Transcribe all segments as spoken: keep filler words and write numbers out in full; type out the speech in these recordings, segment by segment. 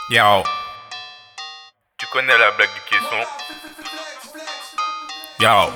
Yo, tu connais la blague du caisson? Yo,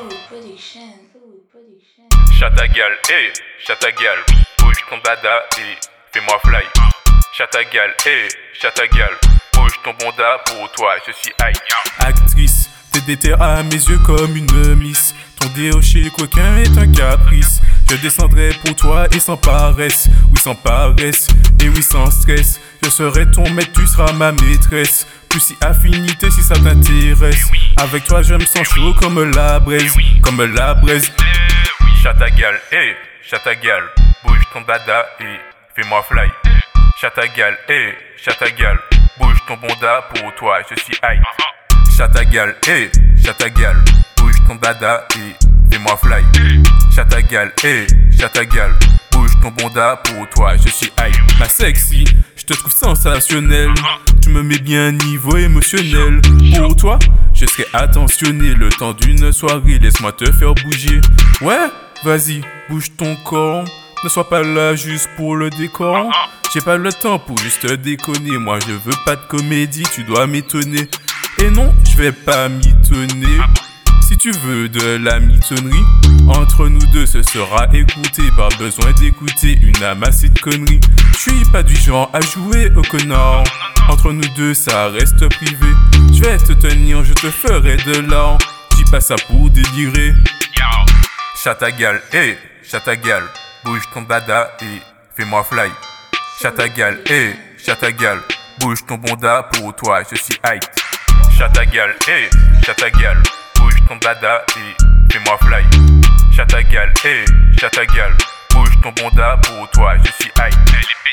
chat ta gueule, eh, chat ta gueule, bouge ton dada et fais-moi fly. Chat ta gueule, eh, chat ta gueule, bouge ton bonda pour toi, je suis high. Actrice, t'es déterre à mes yeux comme une miss. Ton déo chez coquin est un caprice. Je descendrai pour toi et sans paresse. Oui, sans paresse, et oui, sans stress. Je serai ton maître, tu seras ma maîtresse. Plus si affinité si ça t'intéresse. Avec toi je me sens chaud comme la braise. Comme la braise. Chat ta gueule, eh, chat ta gueule, bouge ton dada et fais-moi fly. Chat ta gueule, eh, chat ta gueule, bouge ton bonda pour toi, je suis high. Chat ta gueule, eh, chat ta gueule, bouge ton dada et fais-moi fly. Chat ta gueule, eh, chat ta gueule, bouge ton bonda pour toi, je suis high. Ma sexy, je te trouve sensationnel. Tu me mets bien niveau émotionnel. Pour toi, je serai attentionné le temps d'une soirée. Laisse-moi te faire bouger. Ouais, vas-y, bouge ton corps. Ne sois pas là juste pour le décor. J'ai pas le temps pour juste déconner. Moi je veux pas de comédie, tu dois m'étonner. Et non, je vais pas mitonner. Si tu veux de la mitonnerie, entre nous deux ce sera écouté. Pas besoin d'écouter une amassée de conneries. Je suis pas du genre à jouer au connard. Entre nous deux ça reste privé. Je vais te tenir, je te ferai de l'or. J'y pas ça pour délirer. Chat ta gueule, eh, chat ta gueule, bouge ton dada et fais-moi fly. Chat ta gueule, eh, chat ta gueule, bouge ton bonda pour toi, je suis hype. Chat ta gueule, eh, chat ta gueule, bouge ton dada et fais-moi fly. Chat ta gueule, eh, chat ta gueule, bouge ton bonda pour toi, je suis hype.